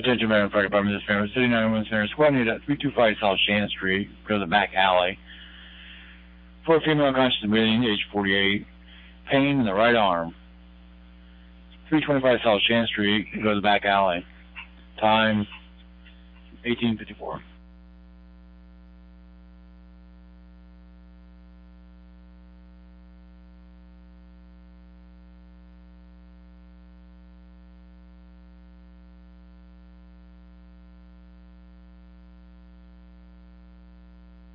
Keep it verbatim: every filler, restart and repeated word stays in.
Attention, Madam Fire Department, this family, City nine one Center, squad need at three two five South Shannon Street, go to the back alley. For a female unconscious bleeding, age forty-eight, pain in the right arm. three twenty-five South Shannon Street, go to the back alley. Time eighteen fifty-four.